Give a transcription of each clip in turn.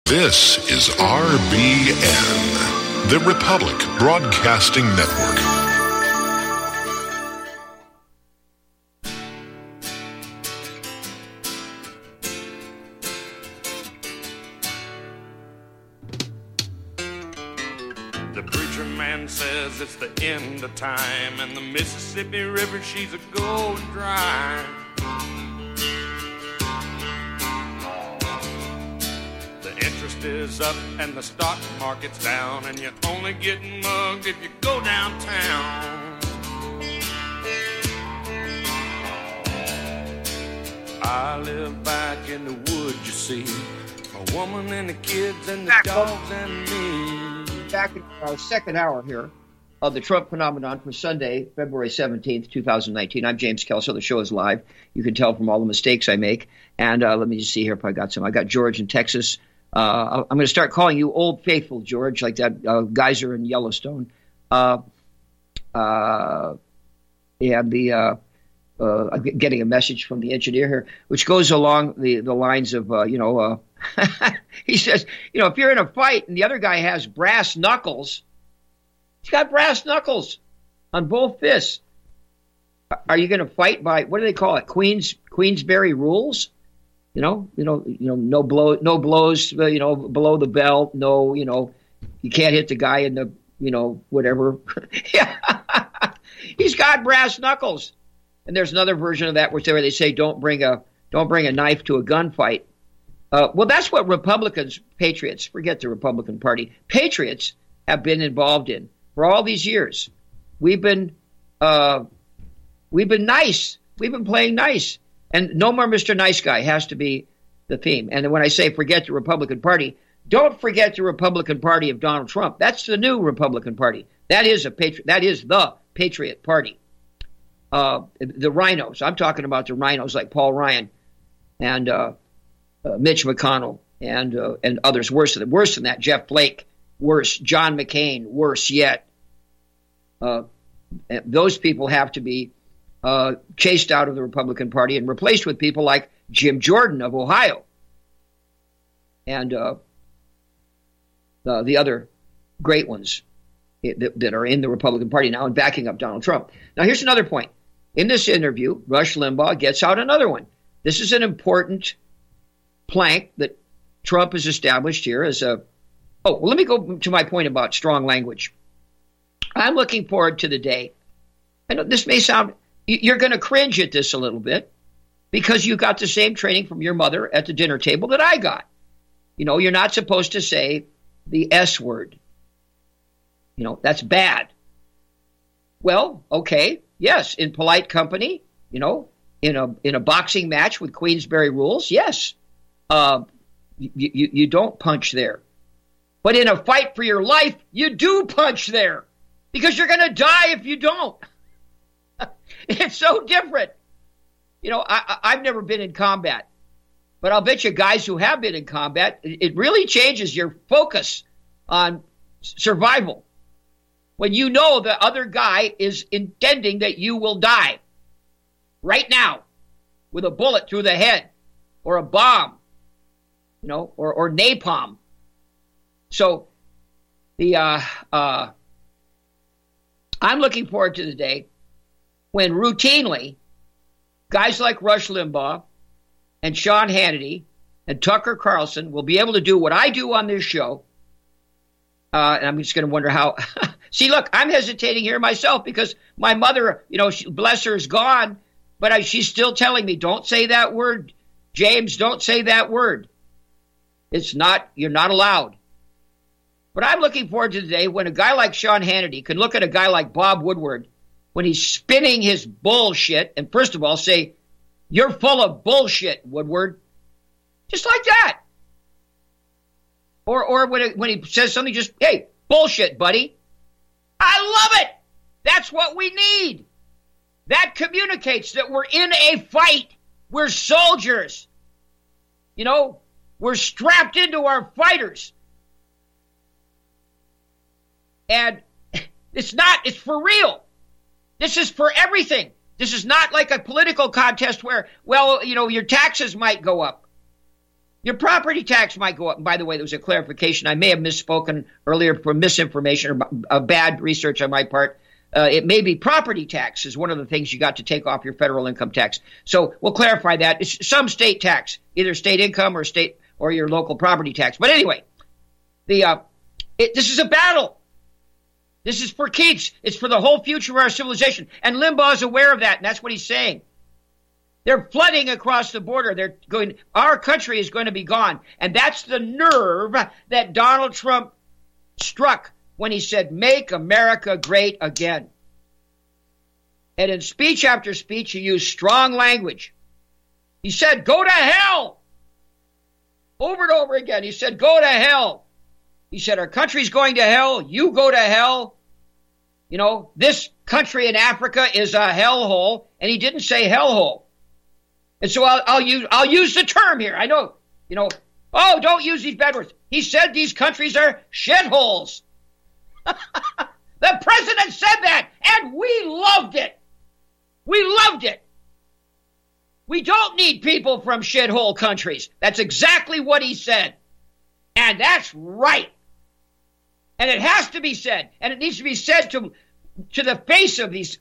This is RBN, the Republic Broadcasting Network. The preacher man says it's the end of time, and the Mississippi River, she's a going dry. Interest is up and the stock market's down, and you're only getting mugged if you go downtown. I live back in the woods, you see, a woman and the kids and the dogs and me. Back in our second hour here of the Trump Phenomenon for Sunday, February 17th, 2019. I'm James Kelso. The show is live. You can tell from all the mistakes I make. And let me just see here if I got some. I got George in Texas. I'm going to start calling you Old Faithful, George, like that geyser in Yellowstone. And I'm getting a message from the engineer here, which goes along the lines of, he says, if you're in a fight and the other guy has brass knuckles, he's got brass knuckles on both fists. Are you going to fight by, what do they call it, Queensberry rules? No blows, below the belt. No, you can't hit the guy in the, whatever. He's got brass knuckles. And there's another version of that where they say, don't bring a knife to a gunfight. Well, that's what Republicans, patriots, forget the Republican Party, patriots have been involved in for all these years. We've been nice. We've been playing nice. And no more Mr. Nice Guy has to be the theme. And when I say forget the Republican Party, don't forget the Republican Party of Donald Trump. That's the new Republican Party. That is the Patriot Party. The rhinos. I'm talking about the rhinos like Paul Ryan and Mitch McConnell and others worse than that. Jeff Flake, worse. John McCain, worse yet. Those people have to be chased out of the Republican Party and replaced with people like Jim Jordan of Ohio and the other great ones that are in the Republican Party now and backing up Donald Trump. Now, here's another point. In this interview, Rush Limbaugh gets out another one. This is an important plank that Trump has established here as a... Oh, well, let me go to my point about strong language. I'm looking forward to the day. I know this may sound... You're going to cringe at this a little bit because you got the same training from your mother at the dinner table that I got. You're not supposed to say the S word. That's bad. Well, okay, yes, in polite company, in a boxing match with Queensberry rules, yes, you don't punch there. But in a fight for your life, you do punch there because you're going to die if you don't. It's so different. I've never been in combat, but I'll bet you guys who have been in combat, it really changes your focus on survival. When you know the other guy is intending that you will die right now with a bullet through the head or a bomb, or napalm. So I'm looking forward to the day when routinely guys like Rush Limbaugh and Sean Hannity and Tucker Carlson will be able to do what I do on this show. And I'm just going to wonder how. See, look, I'm hesitating here myself because my mother, bless her, is gone. But she's still telling me, don't say that word. James, don't say that word. You're not allowed. But I'm looking forward to the day when a guy like Sean Hannity can look at a guy like Bob Woodward when he's spinning his bullshit and first of all say, you're full of bullshit, Woodward. Just like that. Or when he says something, just, hey, bullshit, buddy. I love it. That's what we need. That communicates that we're in a fight. We're soldiers. We're strapped into our fighters. And it's for real. This is for everything. This is not like a political contest where, your taxes might go up. Your property tax might go up. And by the way, there was a clarification. I may have misspoken earlier for misinformation or bad research on my part. It may be property tax is one of the things you got to take off your federal income tax. So we'll clarify that. It's some state tax, either state income or state or your local property tax. But anyway, this is a battle. This is for keeps. It's for the whole future of our civilization. And Limbaugh is aware of that, and that's what he's saying. They're flooding across the border. They're going. Our country is going to be gone. And that's the nerve that Donald Trump struck when he said, "Make America great again." And in speech after speech, he used strong language. He said, "Go to hell." Over and over again, he said, "Go to hell." He said, "Our country's going to hell. You go to hell. You know, this country in Africa is a hellhole." And he didn't say hellhole. And so I'll use the term here. I know, oh, don't use these bad words. He said these countries are shitholes. The president said that, and we loved it. We loved it. We don't need people from shithole countries. That's exactly what he said. And that's right. And it has to be said. And it needs to be said to the face of these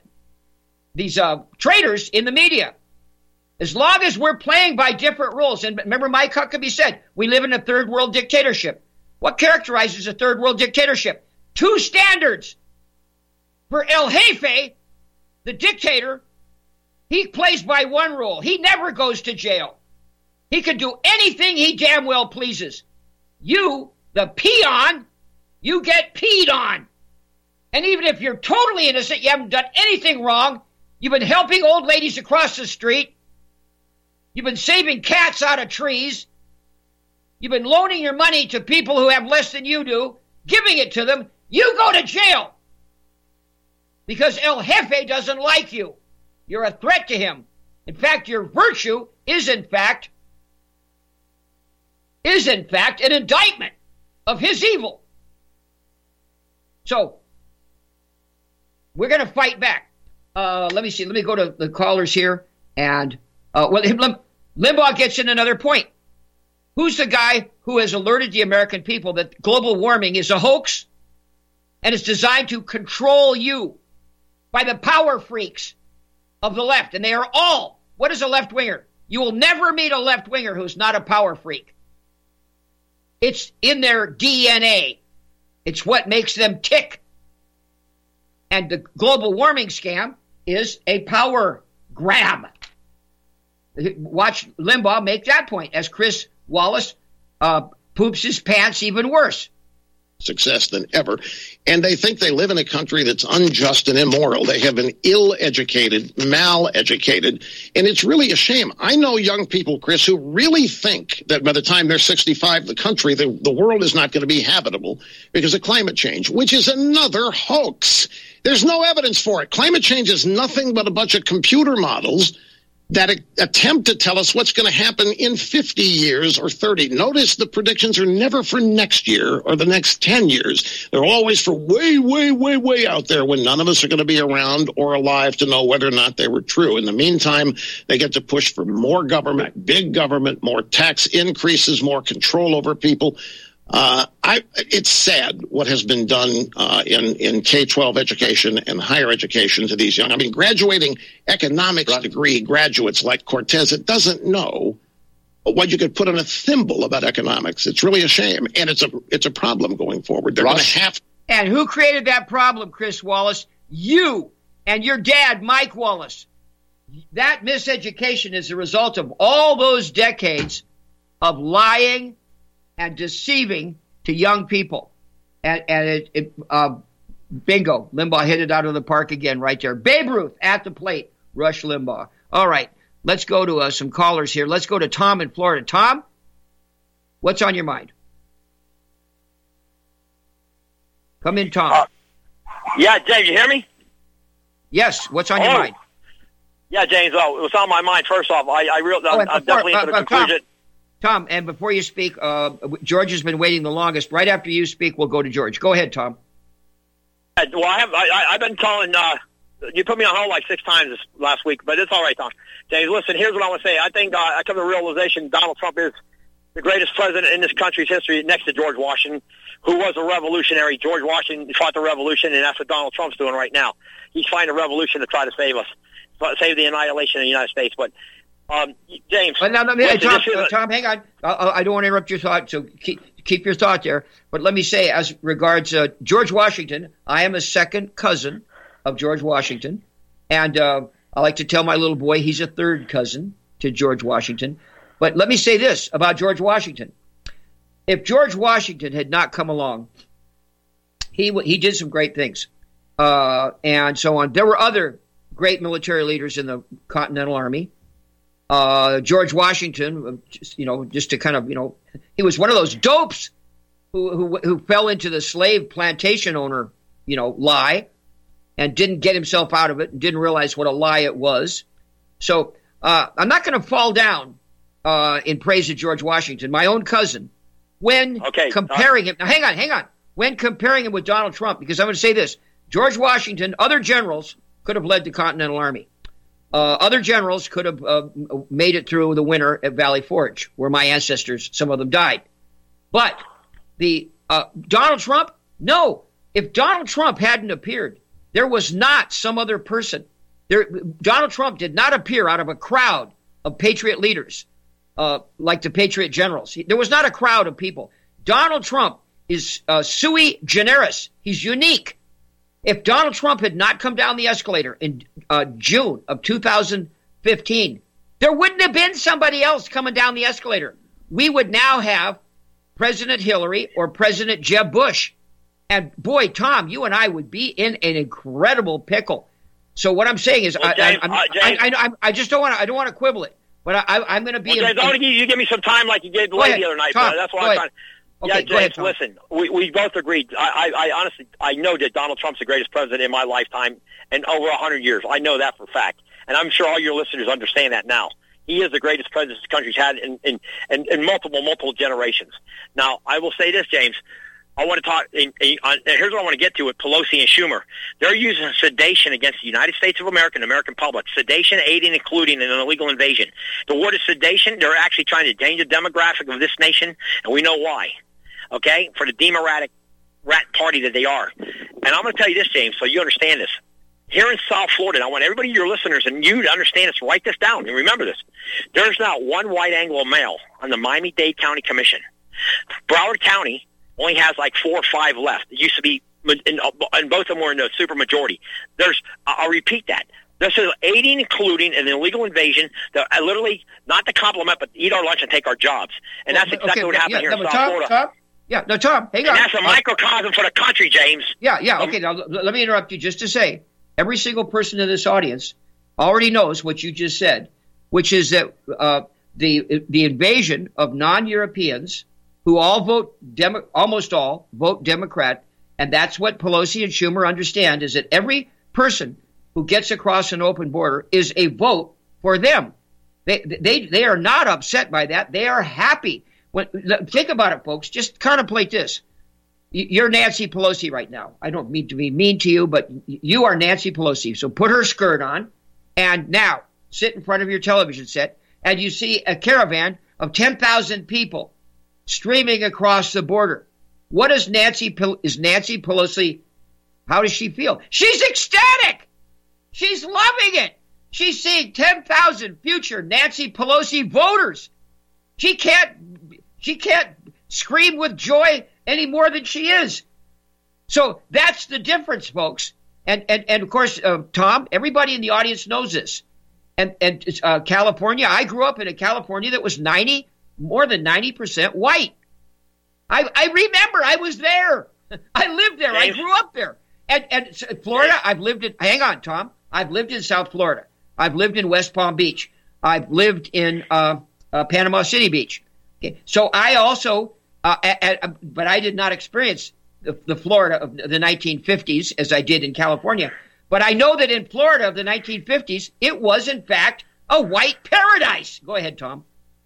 traitors in the media. As long as we're playing by different rules, and remember Mike Huckabee said, we live in a third world dictatorship. What characterizes a third world dictatorship? Two standards. For El Jefe, the dictator, he plays by one rule. He never goes to jail. He can do anything he damn well pleases. You, the peon, you get peed on. And even if you're totally innocent, you haven't done anything wrong, you've been helping old ladies across the street, you've been saving cats out of trees, you've been loaning your money to people who have less than you do, giving it to them, you go to jail. Because El Jefe doesn't like you. You're a threat to him. In fact, your virtue is in fact an indictment of his evil. So, we're going to fight back. Let me see. Let me go to the callers here. And, Limbaugh gets in another point. Who's the guy who has alerted the American people that global warming is a hoax and it's designed to control you by the power freaks of the left? And they are all, what is a left-winger? You will never meet a left-winger who's not a power freak. It's in their DNA. It's what makes them tick. And the global warming scam is a power grab. Watch Limbaugh make that point as Chris Wallace poops his pants even worse. Success than ever. And they think they live in a country that's unjust and immoral. They have been ill-educated, mal-educated, and it's really a shame. I know young people, Chris, who really think that by the time they're 65, the world is not going to be habitable because of climate change, which is another hoax. There's no evidence for it. Climate change is nothing but a bunch of computer models that attempt to tell us what's going to happen in 50 years or 30. Notice the predictions are never for next year or the next 10 years. They're always for way, way, way, way out there when none of us are going to be around or alive to know whether or not they were true. In the meantime, they get to push for more government, big government, more tax increases, more control over people. It's sad what has been done in K-12 education and higher education to these young. I mean, graduating economics degree graduates like Cortez, it doesn't know what you could put on a thimble about economics. It's really a shame, and it's a problem going forward. They're going to have. And who created that problem, Chris Wallace? You and your dad, Mike Wallace. That miseducation is the result of all those decades of lying and deceiving to young people. And bingo, Limbaugh hit it out of the park again right there. Babe Ruth at the plate, Rush Limbaugh. All right, let's go to some callers here. Let's go to Tom in Florida. Tom, what's on your mind? Come in, Tom. Yeah, James, you hear me? Yes, what's on your mind? Yeah, James, what's on my mind, first off, I'm definitely into the conclusion. Tom, and before you speak, George has been waiting the longest. Right after you speak, we'll go to George. Go ahead, Tom. Well, I've been calling. You put me on hold like 6 times this last week, but it's all right, Tom. James, listen, here's what I want to say. I think I come to the realization Donald Trump is the greatest president in this country's history, next to George Washington, who was a revolutionary. George Washington fought the revolution, and that's what Donald Trump's doing right now. He's fighting a revolution to try to save us, save the annihilation of the United States. But James, Tom, hang on. I don't want to interrupt your thought, so keep your thought there. But let me say, as regards George Washington, I am a second cousin of George Washington, and I like to tell my little boy he's a third cousin to George Washington. But let me say this about George Washington. If George Washington had not come along, he did some great things, and so on. There were other great military leaders in the Continental Army. George Washington, just to kind of, he was one of those dopes who fell into the slave plantation owner, lie, and didn't get himself out of it and didn't realize what a lie it was. So I'm not going to fall down in praise of George Washington, my own cousin, when comparing him. Now, hang on. When comparing him with Donald Trump, because I'm going to say this: George Washington, other generals could have led the Continental Army. Other generals could have made it through the winter at Valley Forge, where my ancestors, some of them, died. But the Donald Trump, no. If Donald Trump hadn't appeared, there was not some other person. Donald Trump did not appear out of a crowd of patriot leaders like the patriot generals. There was not a crowd of people. Donald Trump is sui generis. He's unique. If Donald Trump had not come down the escalator in June of 2015, there wouldn't have been somebody else coming down the escalator. We would now have President Hillary or President Jeb Bush. And boy, Tom, you and I would be in an incredible pickle. So what I'm saying is, I just don't want to quibble it, but I'm going to be. Well, James, you give me some time like you gave the lady the other night. Tom, that's why I'm trying. Okay, James, ahead, listen, we both agreed. I honestly, I know that Donald Trump's the greatest president in my lifetime and over 100 years. I know that for a fact. And I'm sure all your listeners understand that now. He is the greatest president this country's had in multiple generations. Now, I will say this, James. I want to talk, here's what I want to get to with Pelosi and Schumer. They're using sedation against the United States of America and the American public. Sedation, aiding, including an illegal invasion. The word is sedation. They're actually trying to change the demographic of this nation, and we know why. Okay? For the democratic rat party that they are. And I'm going to tell you this, James, so you understand this. Here in South Florida, and I want everybody, your listeners, and you to understand this, write this down and remember this. There's not one white Anglo male on the Miami-Dade County Commission. Broward County only has like 4 or 5 left. It used to be, and both of them were in the super majority. I'll repeat that. This is aiding, including an illegal invasion, literally not to compliment, but eat our lunch and take our jobs. And that's exactly what happened here in South Florida. Tom, hang on. And that's a microcosm for the country, James. Okay, now let me interrupt you just to say, every single person in this audience already knows what you just said, which is that the invasion of non-Europeans who all almost all vote Democrat, and that's what Pelosi and Schumer understand, is that every person who gets across an open border is a vote for them. They are not upset by that. They are happy. Think about it, folks. Just contemplate this. You're Nancy Pelosi right now. I don't mean to be mean to you, but you are Nancy Pelosi. So put her skirt on, and now sit in front of your television set, and you see a caravan of 10,000 people streaming across the border. What is Nancy Pelosi? How does she feel? She's ecstatic. She's loving it. She's seeing 10,000 future Nancy Pelosi voters. She can't scream with joy any more than she is. So that's the difference, folks. And of course, Tom, everybody in the audience knows this. And California, I grew up in a California that was more than 90% white. I remember I was there. I lived there. I grew up there. And Florida, hang on, Tom. I've lived in South Florida. I've lived in West Palm Beach. I've lived in Panama City Beach. Okay. So I also, but I did not experience the Florida of the 1950s as I did in California. But I know that in Florida of the 1950s, it was in fact a white paradise. Go ahead, Tom.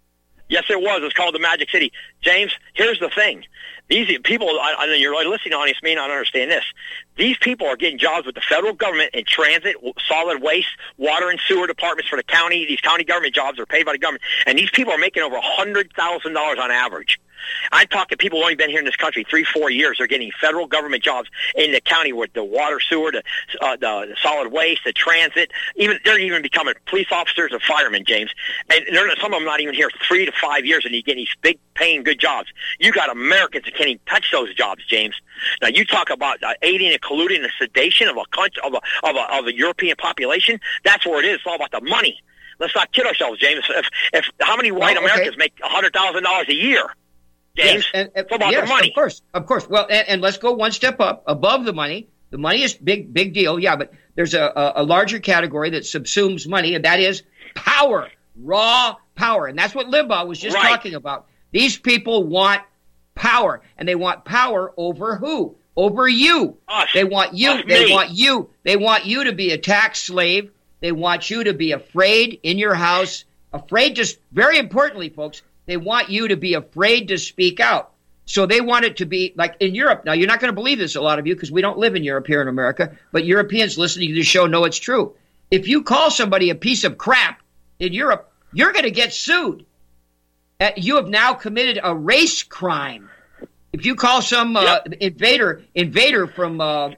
Yes, it was. It's called the Magic City. James, here's the thing. These people, I know you're listening to Honest Me, and I don't understand this. These people are getting jobs with the federal government in transit, solid waste, water and sewer departments for the county. These county government jobs are paid by the government. And these people are making over $100,000 on average. I talk to people who've only been here in this country 3-4 years. They're getting federal government jobs in the county with the water, sewer, the solid waste, the transit. They're even becoming police officers or firemen, James. And some of them not even here 3 to 5 years, and you get these big paying good jobs. You got Americans that can't even touch those jobs, James. Now you talk about aiding and colluding and sedation of a country, of a European population. That's where it is. It's all about the money. Let's not kid ourselves, James. If how many white Americans make $100,000 a year? James, yes, it's about the money. Of course. Well, and let's go one step up above the money. The money is big deal, yeah, but there's a larger category that subsumes money, and that is power, raw power. And that's what Limbaugh was just talking about. These people want power, and they want power over who? Over you. Us. They want you. Us, they me. want you. They want you to be a tax slave. They want you to be afraid in your house, afraid to, very importantly, folks, they want you to be afraid to speak out. So they want it to be like in Europe. Now, you're not going to believe this, a lot of you, because we don't live in Europe here in America, but Europeans listening to the show know it's true. If you call somebody a piece of crap in Europe, you're going to get sued. You have now committed a race crime. If you call some invader from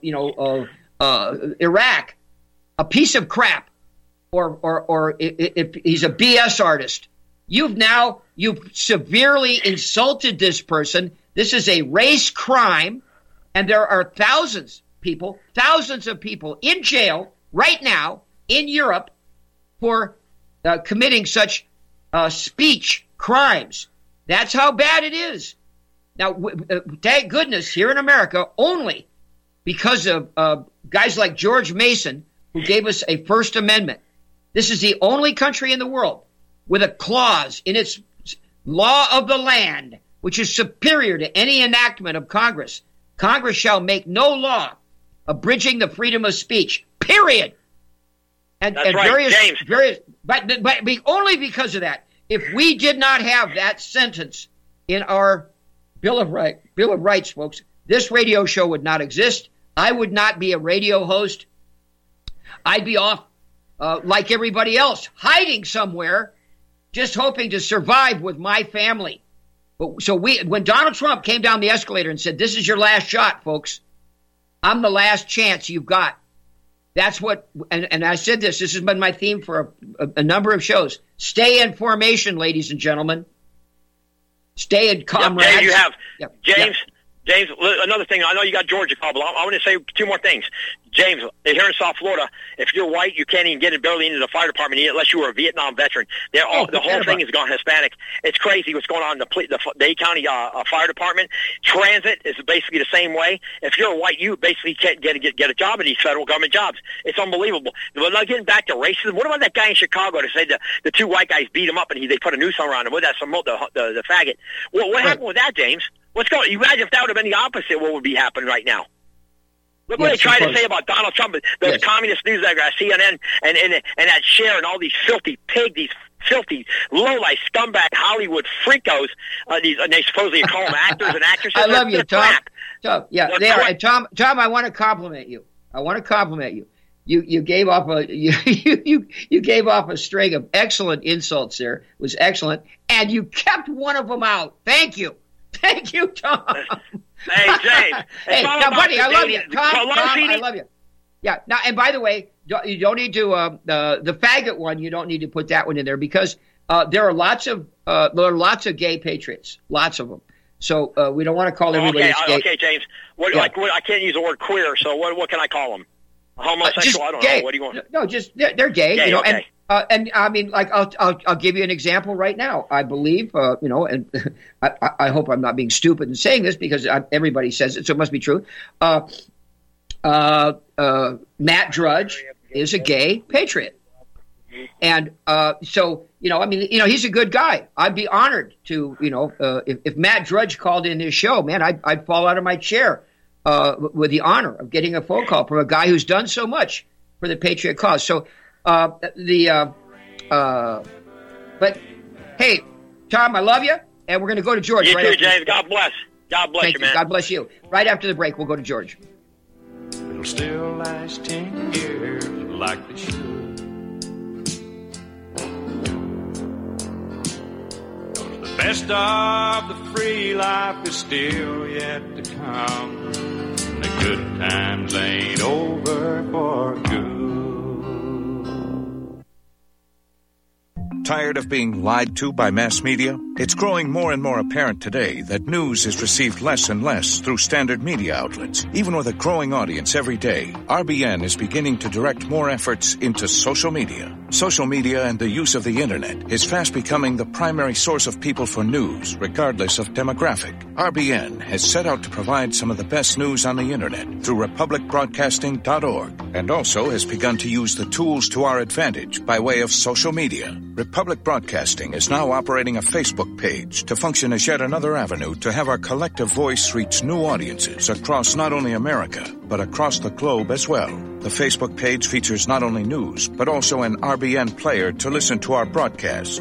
Iraq a piece of crap, or if he's a BS artist, you've severely insulted this person. This is a race crime, and there are thousands of people in jail right now in Europe for committing such speech crimes. That's how bad it is. Now, thank goodness, here in America, only because of guys like George Mason, who gave us a First Amendment. This is the only country in the world with a clause in its law of the land, which is superior to any enactment of Congress. Congress shall make no law abridging the freedom of speech, period. And right, various, but only because of that. If we did not have that sentence in our Bill of Rights, folks, this radio show would not exist. I would not be a radio host. I'd be off like everybody else, hiding somewhere, just hoping to survive with my family. So when Donald Trump came down the escalator and said, "This is your last shot, folks. I'm the last chance you've got." That's what, and I said this has been my theme for a number of shows. Stay in formation, ladies and gentlemen. Stay in comrades. James, you have. James, another thing. I know you got Georgia called, but I want to say 2 more things. James, here in South Florida, if you're white, you can't even get barely into the fire department unless you were a Vietnam veteran. The whole thing is gone Hispanic. It's crazy what's going on in the Dade County Fire Department. Transit is basically the same way. If you're white, you basically can't get a job in these federal government jobs. It's unbelievable. But now getting back to racism, what about that guy in Chicago that said the 2 white guys beat him up and they put a noose around him with that the faggot? What happened with that, James? What's going on? You imagine if that would have been the opposite, what would be happening right now? Look what they tried to say about Donald Trump, the communist news like CNN and that Cher and all these filthy pigs, these filthy low-life scumbag Hollywood freakos. And they supposedly call them actors and actresses. I love you, Tom. Yeah, they are. Tom, I want to compliment you. You gave off you gave off a string of excellent insults there. It was excellent, and you kept one of them out. Thank you, Tom. Hey, James. Hey, now, buddy, I love you. Tom, I love you. Yeah. Now, and by the way, you don't need to the faggot one. You don't need to put that one in there because there are lots of gay patriots, lots of them. So we don't want to call everybody gay. Okay, James. I can't use the word queer. So what can I call them? Homosexual? I don't know. What do you want? No, just they're gay. Gay, you know, okay. And I mean, like I'll give you an example right now. I believe, and I hope I'm not being stupid in saying this because everybody says it, so it must be true. Matt Drudge is a gay patriot, and so he's a good guy. I'd be honored to if Matt Drudge called in this show, man, I'd fall out of my chair with the honor of getting a phone call from a guy who's done so much for the patriot cause. So. But hey, Tom, I love you, and we're going to go to George. You right too, James. God bless. God bless Thank you, man. God bless you. Right after the break, we'll go to George. It'll still last 10 years like it should. The best of the free life is still yet to come. The good times ain't over for good. Tired of being lied to by mass media? It's growing more and more apparent today that news is received less and less through standard media outlets. Even with a growing audience every day, RBN is beginning to direct more efforts into social media. Social media and the use of the internet is fast becoming the primary source of people for news, regardless of demographic. RBN has set out to provide some of the best news on the internet through republicbroadcasting.org, and also has begun to use the tools to our advantage by way of social media. Republic Broadcasting is now operating a Facebook page to function as yet another avenue to have our collective voice reach new audiences across not only America, but across the globe as well. The Facebook page features not only news, but also an RBN player to listen to our broadcasts.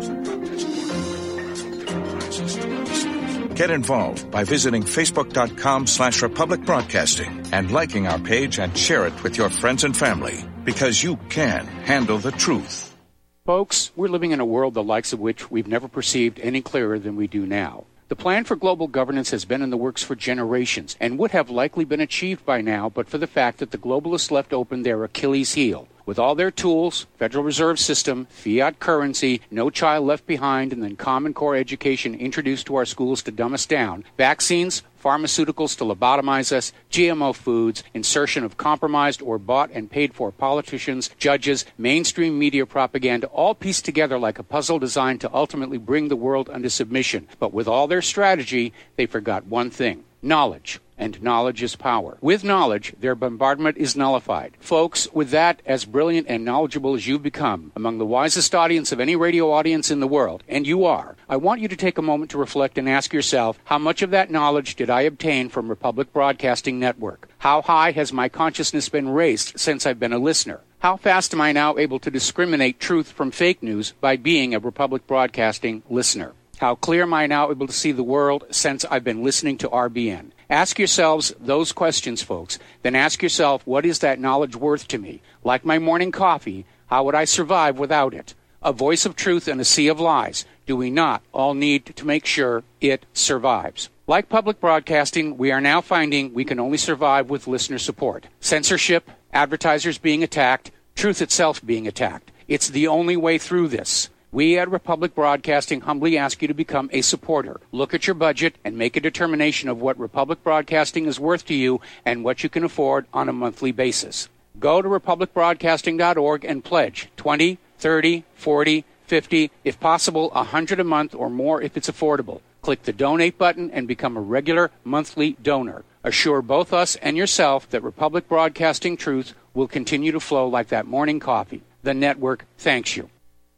Get involved by visiting facebook.com/Republic Broadcasting and liking our page and share it with your friends and family, because you can handle the truth. Folks, we're living in a world the likes of which we've never perceived any clearer than we do now. The plan for global governance has been in the works for generations and would have likely been achieved by now but for the fact that the globalists left open their Achilles heel. With all their tools, Federal Reserve System, fiat currency, no child left behind, and then Common Core education introduced to our schools to dumb us down, vaccines, pharmaceuticals to lobotomize us, GMO foods, insertion of compromised or bought and paid for politicians, judges, mainstream media propaganda, all pieced together like a puzzle designed to ultimately bring the world under submission. But with all their strategy, they forgot one thing: knowledge. And knowledge is power. With knowledge, their bombardment is nullified. Folks, with that, as brilliant and knowledgeable as you've become, among the wisest audience of any radio audience in the world, and you are, I want you to take a moment to reflect and ask yourself, how much of that knowledge did I obtain from Republic Broadcasting Network? How high has my consciousness been raised since I've been a listener? How fast am I now able to discriminate truth from fake news by being a Republic Broadcasting listener? How clear am I now able to see the world since I've been listening to RBN? Ask yourselves those questions, folks. Then ask yourself, what is that knowledge worth to me? Like my morning coffee, how would I survive without it? A voice of truth in a sea of lies. Do we not all need to make sure it survives? Like public broadcasting, we are now finding we can only survive with listener support. Censorship, advertisers being attacked, truth itself being attacked. It's the only way through this. We at Republic Broadcasting humbly ask you to become a supporter. Look at your budget and make a determination of what Republic Broadcasting is worth to you and what you can afford on a monthly basis. Go to republicbroadcasting.org and pledge $20, $30, $40, $50, if possible, $100 a month or more if it's affordable. Click the donate button and become a regular monthly donor. Assure both us and yourself that Republic Broadcasting truth will continue to flow like that morning coffee. The network thanks you.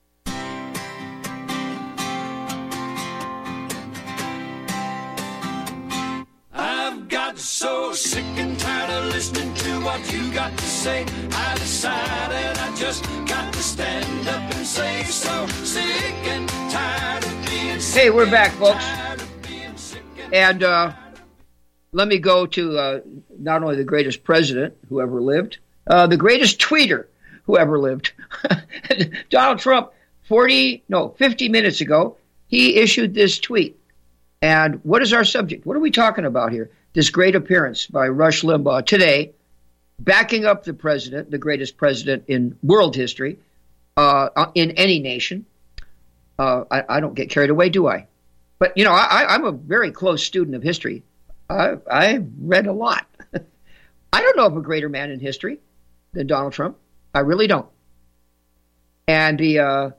So sick and tired of listening to what you got to say. I decided I just got to stand up and say, so sick and tired of being sick. Hey, we're back, folks. And let me go to not only the greatest president who ever lived, the greatest tweeter who ever lived. Donald Trump, 50 minutes ago, he issued this tweet. And what is our subject? What are we talking about here? This great appearance by Rush Limbaugh today, backing up the president, the greatest president in world history, in any nation. I don't get carried away, do I? But, you know, I'm a very close student of history. I've read a lot. I don't know of a greater man in history than Donald Trump. I really don't. And here's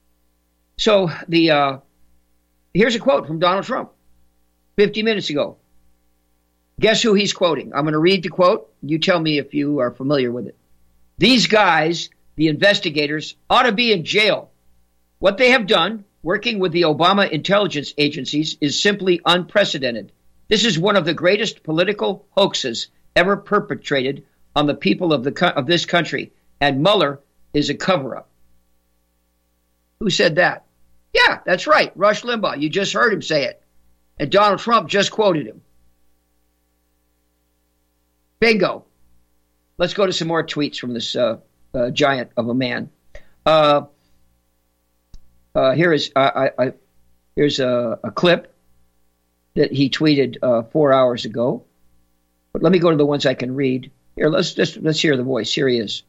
a quote from Donald Trump 50 minutes ago. Guess who he's quoting? I'm going to read the quote. You tell me if you are familiar with it. These guys, the investigators, ought to be in jail. What they have done, working with the Obama intelligence agencies, is simply unprecedented. This is one of the greatest political hoaxes ever perpetrated on the people of this country, and Mueller is a cover-up. Who said that? Yeah, that's right. Rush Limbaugh. You just heard him say it. And Donald Trump just quoted him. Bingo. Let's go to some more tweets from this giant of a man. Here's a clip that he tweeted 4 hours ago. But let me go to the ones I can read. Here, let's hear the voice. Here he is.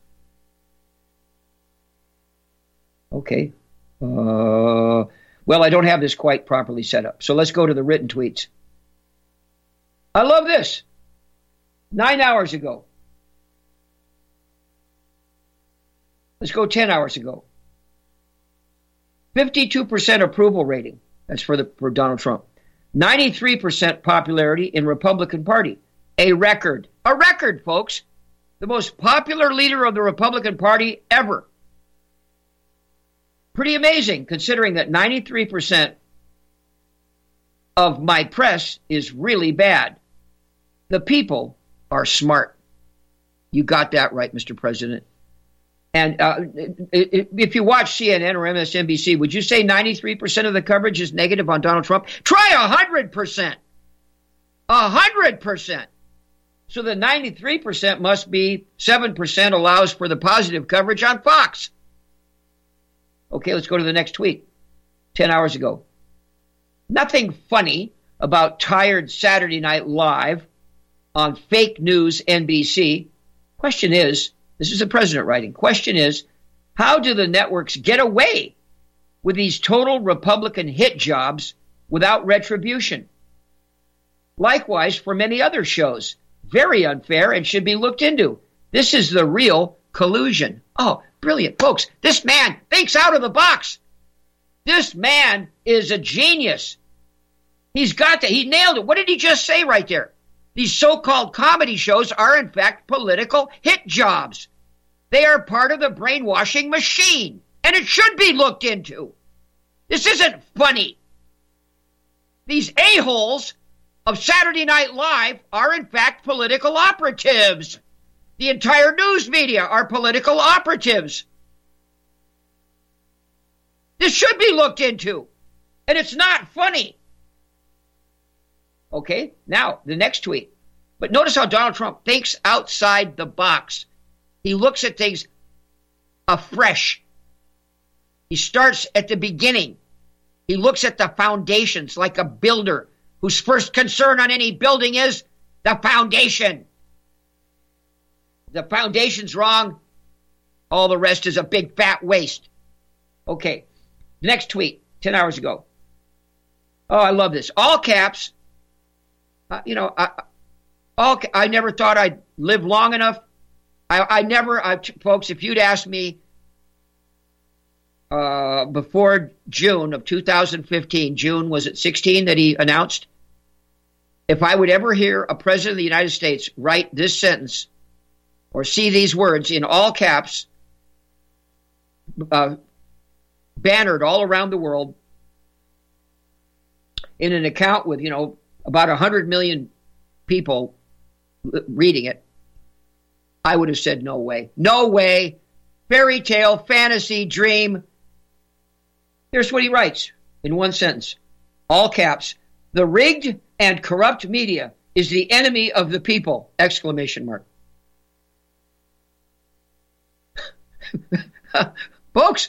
Okay. Well, I don't have this quite properly set up. So let's go to the written tweets. I love this. 9 hours ago. Let's go 10 hours ago. 52% approval rating. That's for Donald Trump. 93% popularity in Republican Party. A record, folks. The most popular leader of the Republican Party ever. Pretty amazing, considering that 93% of my press is really bad. The people are smart. You got that right, Mr. President. And if you watch CNN or MSNBC, would you say 93% of the coverage is negative on Donald Trump? Try 100%. 100%. So the 93% must be 7% allows for the positive coverage on Fox. Okay, let's go to the next tweet. 10 hours ago. Nothing funny about tired Saturday Night Live on fake news NBC. Question is, this is the president writing, question is, how do the networks get away with these total Republican hit jobs without retribution? Likewise for many other shows. Very unfair and should be looked into. This is the real collusion. Oh, brilliant. Folks, this man thinks out of the box. This man is a genius. He's got that. He nailed it. What did he just say right there? These so-called comedy shows are, in fact, political hit jobs. They are part of the brainwashing machine, and it should be looked into. This isn't funny. These a-holes of Saturday Night Live are, in fact, political operatives. The entire news media are political operatives. This should be looked into, and it's not funny. Okay, now, the next tweet. But notice how Donald Trump thinks outside the box. He looks at things afresh. He starts at the beginning. He looks at the foundations like a builder whose first concern on any building is the foundation. The foundation's wrong. All the rest is a big fat waste. Okay, next tweet, 10 hours ago. Oh, I love this. All caps. I never thought I'd live long enough. Folks, if you'd asked me before June of 2015, June, was it 16 that he announced? If I would ever hear a president of the United States write this sentence or see these words in all caps, bannered all around the world in an account with, about 100 million people reading it, I would have said, no way. No way. Fairy tale, fantasy, dream. Here's what he writes in one sentence. All caps. The rigged and corrupt media is the enemy of the people! Exclamation mark. Folks,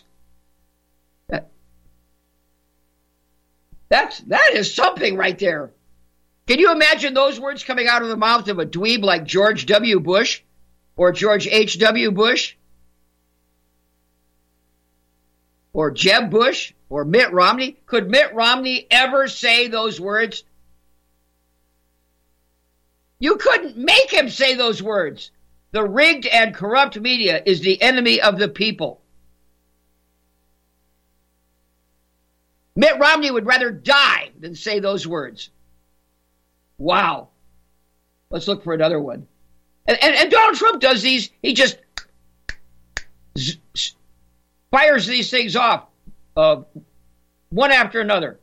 that is something right there. Can you imagine those words coming out of the mouth of a dweeb like George W. Bush or George H.W. Bush or Jeb Bush or Mitt Romney? Could Mitt Romney ever say those words? You couldn't make him say those words. The rigged and corrupt media is the enemy of the people. Mitt Romney would rather die than say those words. Wow. Let's look for another one. And Donald Trump does these. He just fires these things off one after another.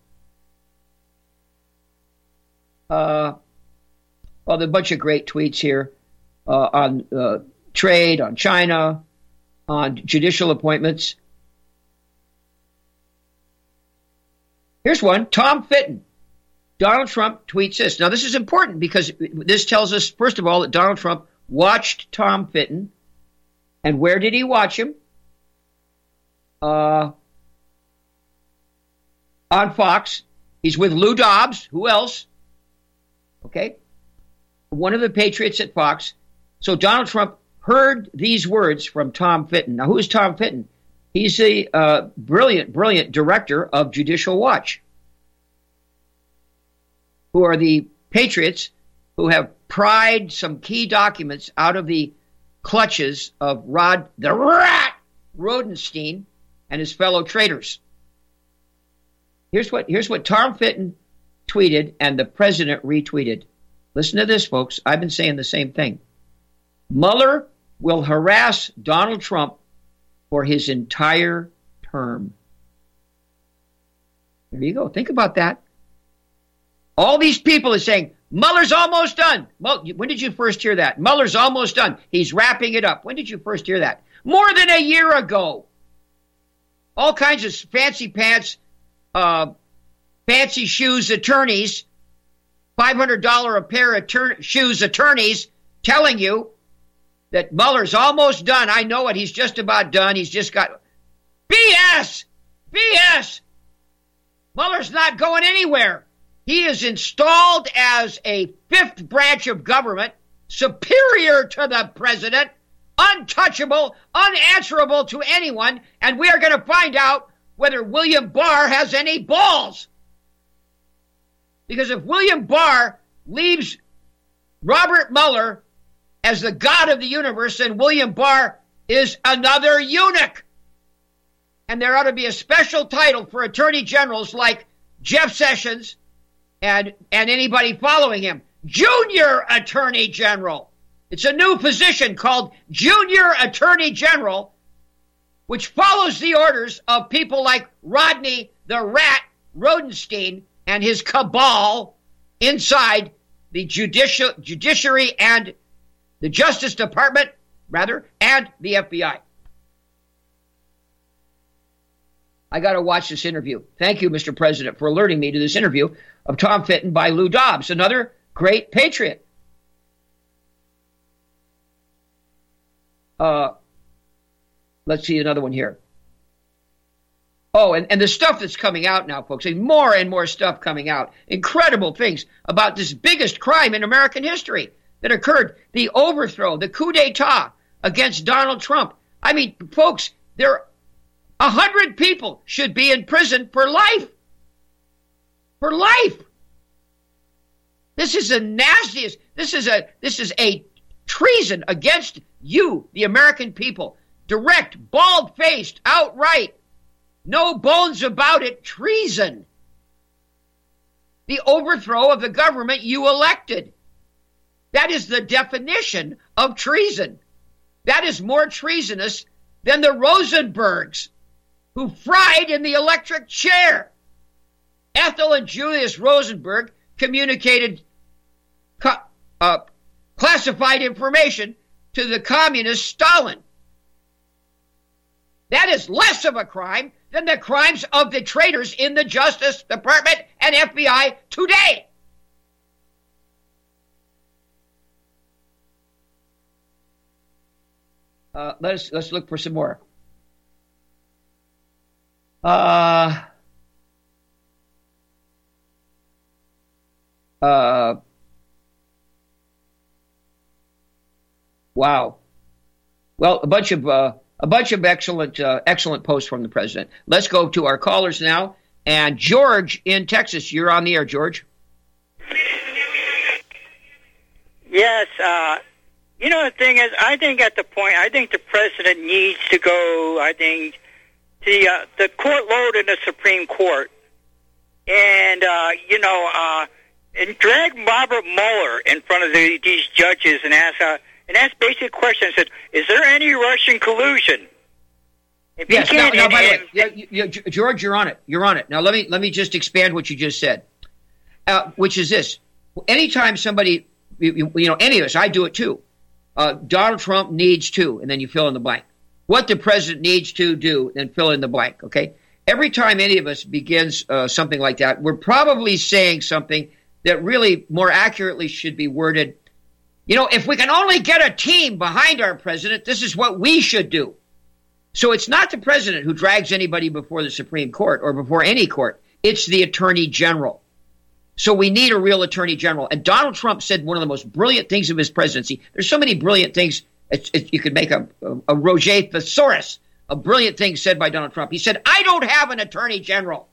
Well, there's a bunch of great tweets here on trade, on China, on judicial appointments. Here's one. Tom Fitton. Donald Trump tweets this. Now, this is important because this tells us, first of all, that Donald Trump watched Tom Fitton. And where did he watch him? On Fox. He's with Lou Dobbs. Who else? Okay. One of the patriots at Fox. So Donald Trump heard these words from Tom Fitton. Now, who is Tom Fitton? He's a brilliant director of Judicial Watch, who are the patriots who have pried some key documents out of the clutches of Rod the Rat Rodenstein and his fellow traitors. Here's what Tom Fitton tweeted and the president retweeted. Listen to this, folks. I've been saying the same thing. Mueller will harass Donald Trump for his entire term. There you go. Think about that. All these people are saying, Mueller's almost done. When did you first hear that? Mueller's almost done. He's wrapping it up. When did you first hear that? More than a year ago. All kinds of fancy pants, fancy shoes attorneys, $500 a pair of shoes attorneys telling you that Mueller's almost done. I know it. He's just about done. He's just got BS. BS. Mueller's not going anywhere. He is installed as a fifth branch of government, superior to the president, untouchable, unanswerable to anyone, and we are going to find out whether William Barr has any balls. Because if William Barr leaves Robert Mueller as the god of the universe, then William Barr is another eunuch. And there ought to be a special title for attorney generals like Jeff Sessions and anybody following him. Junior Attorney General. It's a new position called Junior Attorney General, which follows the orders of people like Rodney the Rat Rodenstein and his cabal inside the judiciary and the Justice Department, and the FBI. I got to watch this interview. Thank you, Mr. President, for alerting me to this interview of Tom Fitton by Lou Dobbs, another great patriot. Let's see another one here. Oh, and the stuff that's coming out now, folks, and more stuff coming out. Incredible things about this biggest crime in American history that occurred, the overthrow, the coup d'etat against Donald Trump. I mean, folks, 100 people should be in prison for life. For life. This is the nastiest. This is a treason against you, the American people. Direct, bald-faced, outright, no bones about it, treason. The overthrow of the government you elected. That is the definition of treason. That is more treasonous than the Rosenbergs, who fried in the electric chair. Ethel and Julius Rosenberg communicated classified information to the communist Stalin. That is less of a crime than the crimes of the traitors in the Justice Department and FBI today. Let's look for some more. Wow. Well, a bunch of excellent posts from the president. Let's go to our callers now. And George in Texas, you're on the air, George. Yes. The thing is, I think the president needs to go, to the court load in the Supreme Court and drag Robert Mueller in front of these judges and ask basic questions. Is there any Russian collusion? Yes. By the way, George, you're on it. You're on it. Now let me just expand what you just said, which is this: anytime somebody, any of us, I do it too. Donald Trump needs to, and then you fill in the blank. What the president needs to do, then fill in the blank. Okay. every time any of us begins something like that, we're probably saying something that really more accurately should be worded. You know, if we can only get a team behind our president, this is what we should do. So it's not the president who drags anybody before the Supreme Court or before any court. It's the attorney general. So we need a real attorney general. And Donald Trump said one of the most brilliant things of his presidency. There's so many brilliant things. You could make a Roger Thesaurus, a brilliant thing said by Donald Trump. He said, I don't have an attorney general.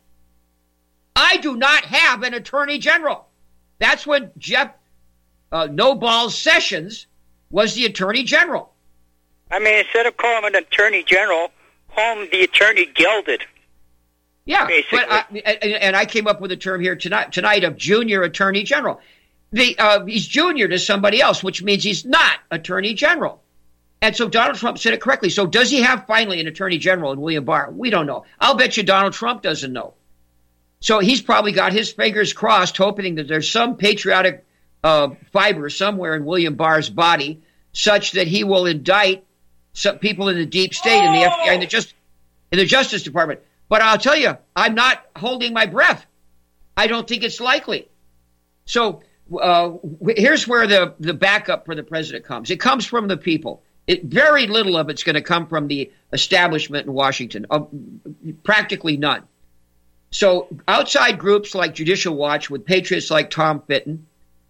I do not have an attorney general. That's when Jeff No Balls Sessions was the attorney general. I mean, instead of calling him an attorney general, call him the attorney gelded. Yeah, basically. And I came up with a term here tonight of junior attorney general. He's junior to somebody else, which means he's not attorney general. And so Donald Trump said it correctly. So does he have finally an attorney general in William Barr? We don't know. I'll bet you Donald Trump doesn't know. So he's probably got his fingers crossed, hoping that there's some patriotic fiber somewhere in William Barr's body such that he will indict some people in the deep state, in the FBI, in the Justice Department. But I'll tell you, I'm not holding my breath. I don't think it's likely. So here's where the backup for the president comes. It comes from the people. Very little of it's going to come from the establishment in Washington, practically none. So outside groups like Judicial Watch with patriots like Tom Fitton,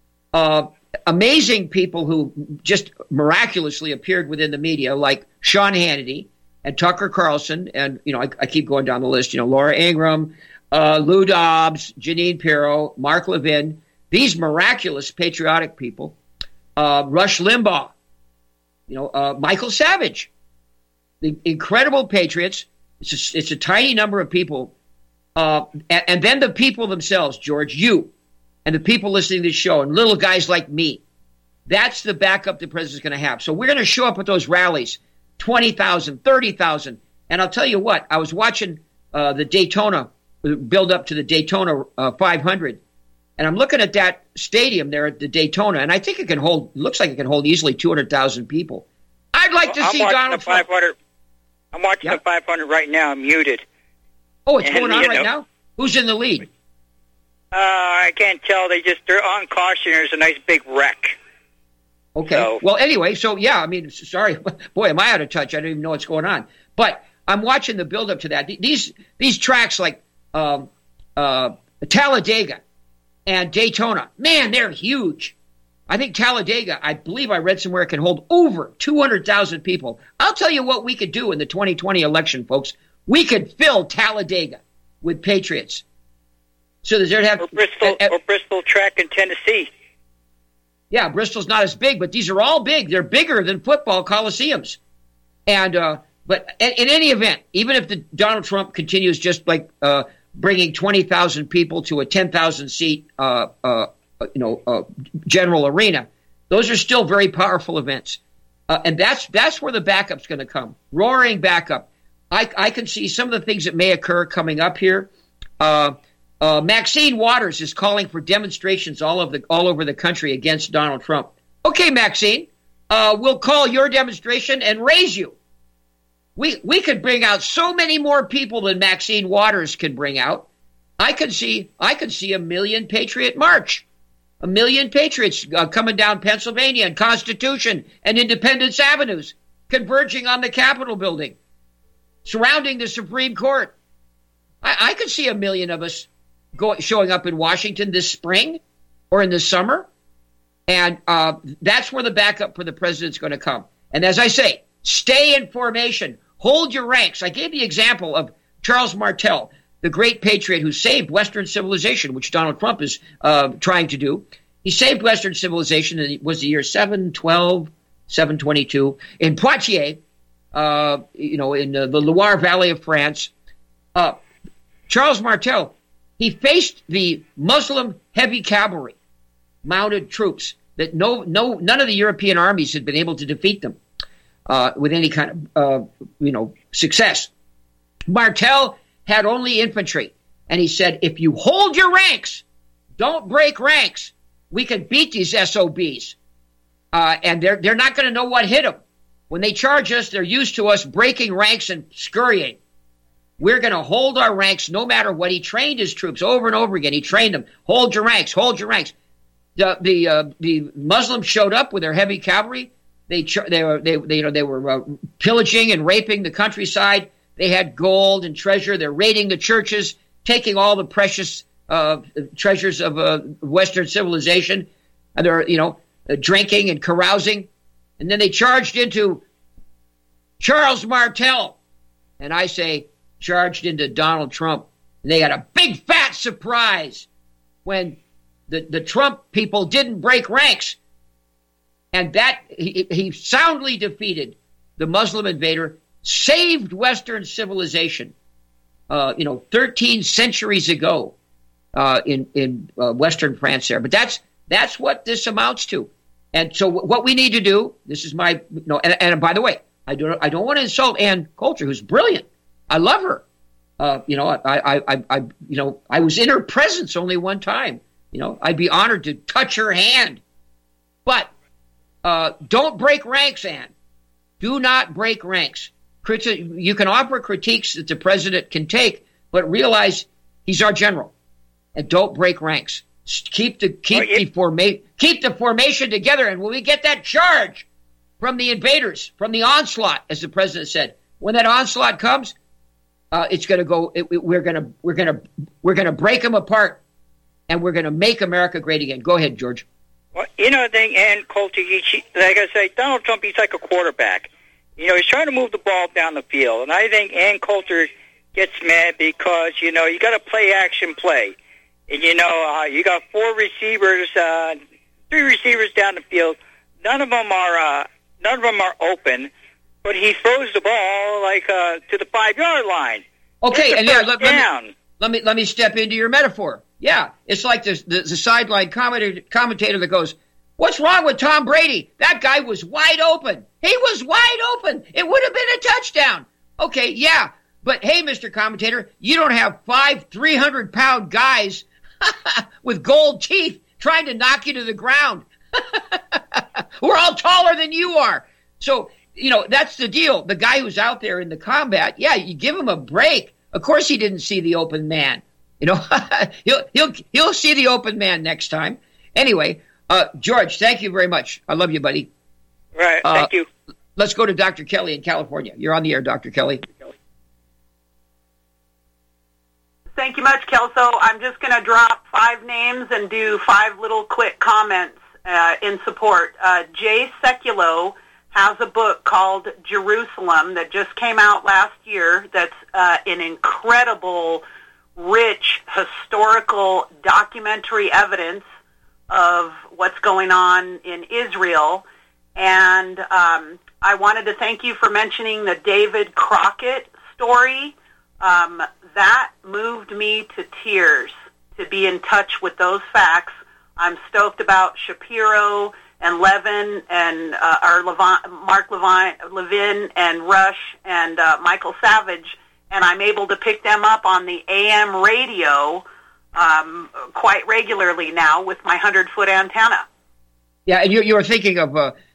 amazing people who just miraculously appeared within the media like Sean Hannity and Tucker Carlson, and I keep going down the list. Laura Ingraham, Lou Dobbs, Jeanine Pirro, Mark Levin. These miraculous patriotic people, Rush Limbaugh, Michael Savage, the incredible patriots. It's a tiny number of people, and then the people themselves, George, you, and the people listening to this show, and little guys like me. That's the backup the president's going to have. So we're going to show up at those rallies. 20,000, 30,000. And I'll tell you what, I was watching the Daytona, build up to the Daytona 500, and I'm looking at that stadium there at the Daytona, and I think looks like it can hold easily 200,000 people. I'd like to see Donald Trump. I'm watching the 500 right now. I'm muted. Oh, it's going on right now? Who's in the lead? I can't tell. They're on caution. There's a nice big wreck. Okay. So. Well, anyway, so yeah, I mean, sorry, boy, am I out of touch? I don't even know what's going on. But I'm watching the build up to that. These tracks like Talladega and Daytona, man, they're huge. I think Talladega, I believe I read somewhere, can hold over 200,000 people. I'll tell you what we could do in the 2020 election, folks. We could fill Talladega with patriots. So there'd have or Bristol track in Tennessee. Yeah, Bristol's not as big, but these are all big. They're bigger than football coliseums. And but in any event, even if Donald Trump continues just like bringing 20,000 people to a 10,000 seat general arena, those are still very powerful events. And that's where the backup's going to come. Roaring backup. I can see some of the things that may occur coming up here. Maxine Waters is calling for demonstrations all over the country against Donald Trump. Okay, Maxine, we'll call your demonstration and raise you. We could bring out so many more people than Maxine Waters can bring out. I could see a million patriot march, a million patriots coming down Pennsylvania and Constitution and Independence Avenues, converging on the Capitol building, surrounding the Supreme Court. I could see a million of us showing up in Washington this spring or in the summer. And that's where the backup for the president's going to come. And as I say, stay in formation. Hold your ranks. I gave the example of Charles Martel, the great patriot who saved Western civilization, which Donald Trump is trying to do. He saved Western civilization, and it was the year 722 in Poitiers, in the Loire Valley of France. Charles Martel, he faced the Muslim heavy cavalry, mounted troops that none of the European armies had been able to defeat them with any kind of success. Martel had only infantry, and he said, if you hold your ranks, don't break ranks, we can beat these SOBs. And they're not going to know what hit them. When they charge us, they're used to us breaking ranks and scurrying. we're going to hold our ranks no matter what. He trained his troops over and over again. He trained them. Hold your ranks. Hold your ranks. The Muslims showed up with their heavy cavalry. They were pillaging and raping the countryside. They had gold and treasure. They're raiding the churches, taking all the precious treasures of Western civilization. And they're drinking and carousing. And then they charged into Charles Martel, and I say charged into Donald Trump. And they got a big fat surprise when the Trump people didn't break ranks. And that he soundly defeated the Muslim invader, saved Western civilization, 13 centuries ago in Western France there. But that's what this amounts to. And so what we need to do, this is my, and by the way, I don't want to insult Ann Coulter, who's brilliant. I love her. I was in her presence only one time. I'd be honored to touch her hand. But don't break ranks, Ann. Do not break ranks. You can offer critiques that the president can take, but realize he's our general, and don't break ranks. Keep the formation together, and when we get that charge from the invaders, from the onslaught, as the president said, when that onslaught comes, it's going to go. We're going to break them apart, and we're going to make America great again. Go ahead, George. Well, I think Ann Coulter, like I say, Donald Trump, he's like a quarterback. He's trying to move the ball down the field, and I think Ann Coulter gets mad because you got to play action play. And you got 4 receivers, 3 receivers down the field. None of them are open, but he throws the ball to the 5-yard line. Okay, and let me step into your metaphor. Yeah, it's like the sideline commentator that goes, "What's wrong with Tom Brady? That guy was wide open. He was wide open. It would have been a touchdown." Okay, yeah, but hey, Mr. Commentator, you don't have 5 300-pound guys with gold teeth trying to knock you to the ground. We're all taller than you are. So, that's the deal. The guy who's out there in the combat, yeah, you give him a break. Of course he didn't see the open man. He'll see the open man next time. Anyway, George, thank you very much. I love you, buddy. Right, thank you. Let's go to Dr. Kelly in California. You're on the air, Dr. Kelly. Thank you much, Kelso. I'm just going to drop 5 names and do 5 little quick comments in support. Jay Sekulow has a book called Jerusalem that just came out last year that's an incredible, rich, historical documentary evidence of what's going on in Israel. And I wanted to thank you for mentioning the David Crockett story. That moved me to tears to be in touch with those facts. I'm stoked about Shapiro and Levin and Mark Levin and Rush and Michael Savage, and I'm able to pick them up on the AM radio quite regularly now with my 100-foot antenna. Yeah, and you were thinking of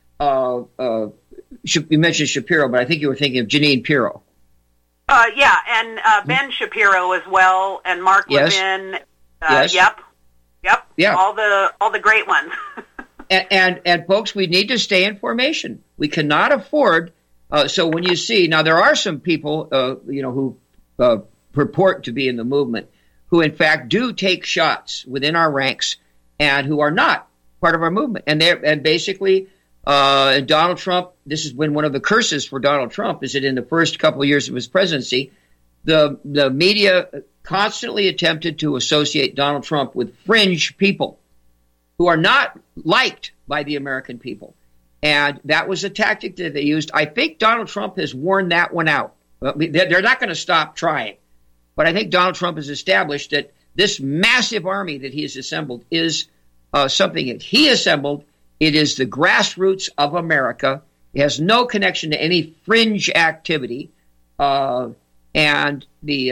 you mentioned Shapiro, but I think you were thinking of Jeanine Pirro. Yeah, and Ben Shapiro as well, and Mark Levin. Yes. Yep. Yeah. All the great ones. and folks, we need to stay in formation. We cannot afford. So when you see now, there are some people, who purport to be in the movement, who in fact do take shots within our ranks, and who are not part of our movement, and basically. Donald Trump, this has been one of the curses for Donald Trump, is that in the first couple of years of his presidency, the media constantly attempted to associate Donald Trump with fringe people who are not liked by the American people. And that was a tactic that they used. I think Donald Trump has worn that one out. They're not going to stop trying. But I think Donald Trump has established that this massive army that he has assembled is something that he assembled. It is the grassroots of America. It has no connection to any fringe activity, and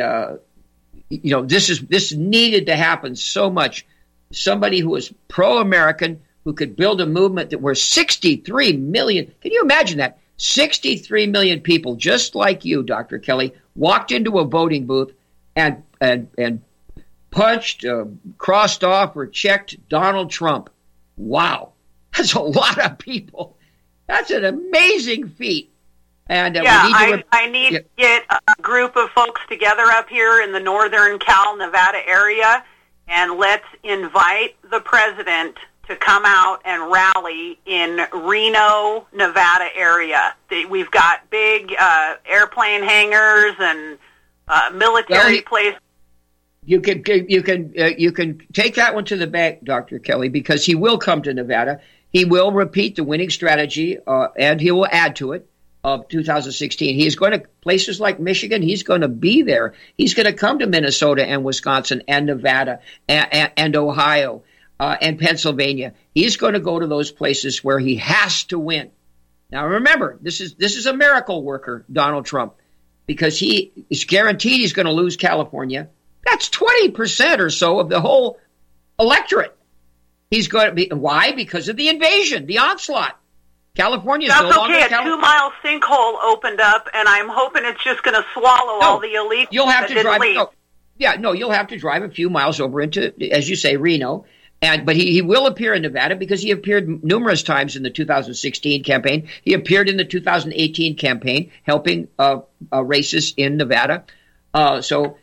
this needed to happen so much. Somebody who was pro-American, who could build a movement that were 63 million. Can you imagine that? 63 million people, just like you, Dr. Kelly, walked into a voting booth and punched, crossed off, or checked Donald Trump. Wow. That's a lot of people. That's an amazing feat. And I need to get a group of folks together up here in the northern Cal, Nevada area, and let's invite the president to come out and rally in Reno, Nevada area. We've got big airplane hangars and military places. You can take that one to the bank, Dr. Kelly, because he will come to Nevada. He will repeat the winning strategy, and he will add to it of 2016. He's going to places like Michigan. He's going to be there. He's going to come to Minnesota and Wisconsin and Nevada and Ohio and Pennsylvania. He's going to go to those places where he has to win. Now, remember, this is a miracle worker, Donald Trump, because he is guaranteed he's going to lose California. That's 20% or so of the whole electorate. He's going to be. Why? Because of the invasion, the onslaught. California is no longer. That's okay. A 2-mile sinkhole opened up, and I'm hoping it's just going to swallow all the elite. You'll have to drive. You'll have to drive a few miles over into, as you say, Reno. But he will appear in Nevada because he appeared numerous times in the 2016 campaign. He appeared in the 2018 campaign, helping races in Nevada. So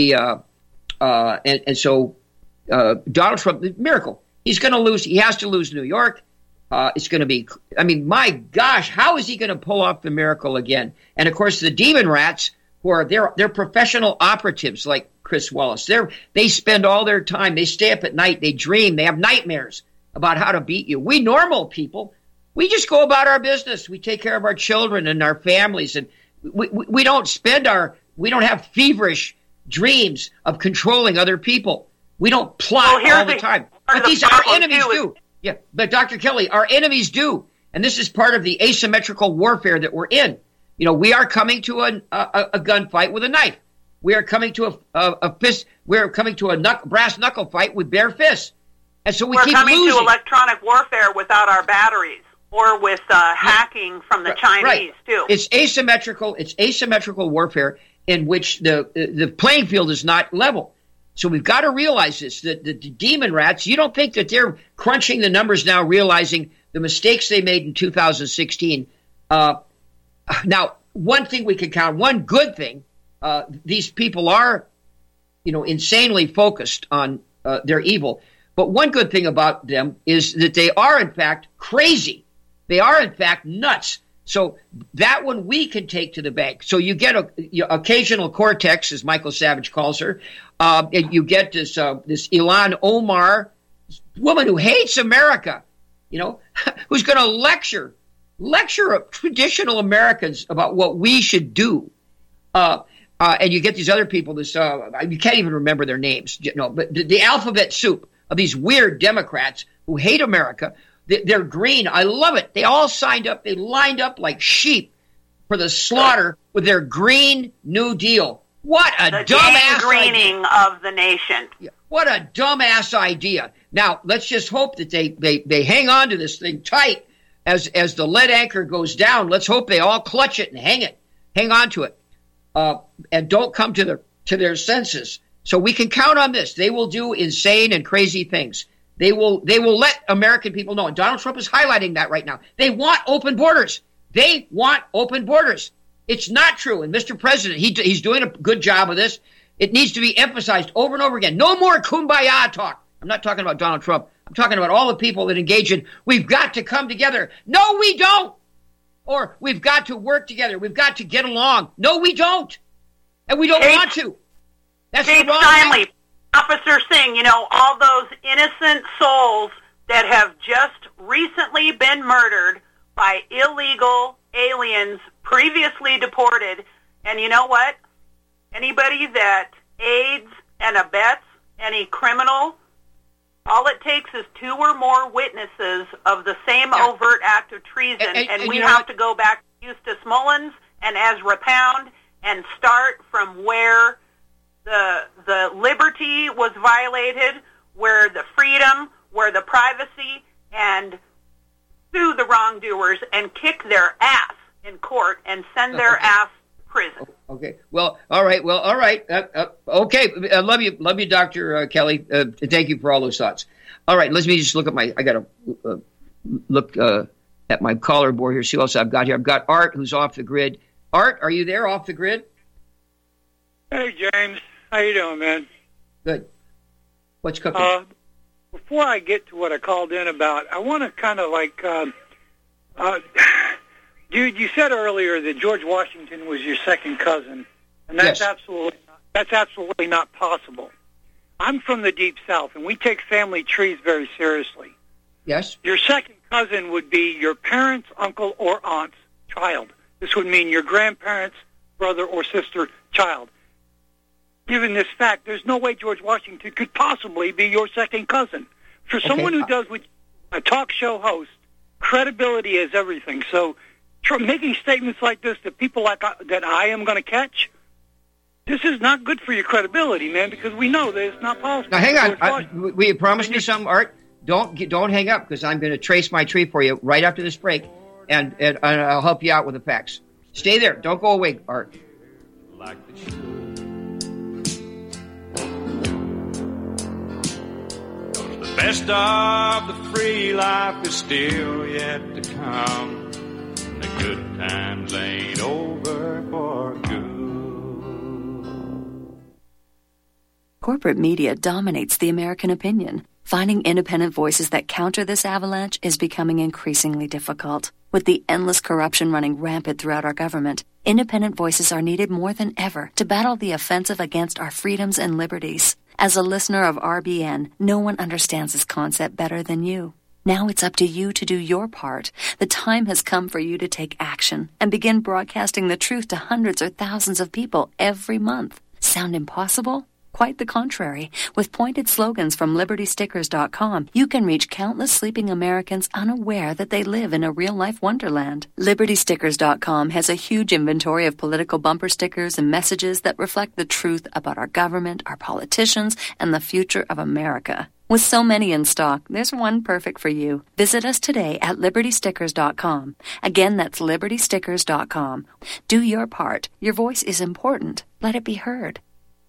Donald Trump, miracle. He's going to lose. He has to lose New York. It's going to be, my gosh, how is he going to pull off the miracle again? And of course, the demon rats, who are they're professional operatives like Chris Wallace. They spend all their time. They stay up at night. They dream. They have nightmares about how to beat you. We normal people, we just go about our business. We take care of our children and our families, and we don't have feverish dreams of controlling other people. We don't plot all the time. But these our enemies do. Yeah, but Dr. Kelly, our enemies do. And this is part of the asymmetrical warfare that we're in. We are coming to a gunfight with a knife. We are coming to a fist. We're coming to a brass knuckle fight with bare fists. And so we're keep coming losing. To electronic warfare without our batteries, or with hacking from the Chinese too. It's asymmetrical. It's asymmetrical warfare in which the playing field is not level. So we've got to realize this, that the demon rats, you don't think that they're crunching the numbers now, realizing the mistakes they made in 2016. Now, one thing we can count, one good thing, these people are, insanely focused on their evil. But one good thing about them is that they are, in fact, crazy. They are, in fact, nuts. So that one we can take to the bank. So you get occasional cortex, as Michael Savage calls her. And you get this Ilhan Omar, woman who hates America, who's going to lecture traditional Americans about what we should do. And you get these other people, you can't even remember their names, but the alphabet soup of these weird Democrats who hate America. They're green. I love it. They all signed up. They lined up like sheep for the slaughter with their Green New Deal. What a dumbass greening of the nation. What a dumbass idea. Now, let's just hope that they hang on to this thing tight as the lead anchor goes down. Let's hope they all clutch it and hang on to it, and don't come to their senses. So we can count on this. They will do insane and crazy things. They will let American people know. And Donald Trump is highlighting that right now. They want open borders. They want open borders. It's not true. And Mr. President, he's doing a good job of this. It needs to be emphasized over and over again. No more kumbaya talk. I'm not talking about Donald Trump. I'm talking about all the people that engage in, we've got to come together. No, we don't. Or we've got to work together. We've got to get along. No, we don't. And we don't want to. That's the wrong thing. Officer Singh, all those innocent souls that have just recently been murdered by illegal aliens previously deported. And you know what? Anybody that aids and abets any criminal, all it takes is 2 or more witnesses of the same overt act of treason. And we have to go back to Eustace Mullins and Ezra Pound and start from where the liberty was violated, where the freedom, where the privacy, and sue the wrongdoers and kick their ass in court and send their ass prison. Okay. Well, all right. Okay. I love you, Dr. Kelly. Thank you for all those thoughts. All right. Let me just look at I got to look at my caller board here, see what else I've got here. I've got Art, who's off the grid. Art, are you there off the grid? Hey, James. How you doing, man? Good. What's cooking? Before I get to what I called in about, I want to kind of like, dude, you said earlier that George Washington was your second cousin, and that's absolutely not possible. I'm from the Deep South, and we take family trees very seriously. Yes. Your second cousin would be your parents, uncle, or aunt's child. This would mean your grandparents' brother or sister child. Given this fact, there's no way George Washington could possibly be your second cousin. For someone who does what a talk show host, credibility is everything. So making statements like this to people that I am going to catch, this is not good for your credibility, man, because we know that it's not possible. Now, hang on. Will you promise me something, Art? Don't hang up, because I'm going to trace my tree for you right after this break, and I'll help you out with the facts. Stay there. Don't go away, Art. Like they should. The best of the free life is still yet to come. The good times ain't over for good. Corporate media dominates the American opinion. Finding independent voices that counter this avalanche is becoming increasingly difficult. With the endless corruption running rampant throughout our government, independent voices are needed more than ever to battle the offensive against our freedoms and liberties. As a listener of RBN, no one understands this concept better than you. Now it's up to you to do your part. The time has come for you to take action and begin broadcasting the truth to hundreds or thousands of people every month. Sound impossible? Quite the contrary. With pointed slogans from LibertyStickers.com, you can reach countless sleeping Americans unaware that they live in a real-life wonderland. LibertyStickers.com has a huge inventory of political bumper stickers and messages that reflect the truth about our government, our politicians, and the future of America. With so many in stock, there's one perfect for you. Visit us today at LibertyStickers.com. Again, that's LibertyStickers.com. Do your part. Your voice is important. Let it be heard.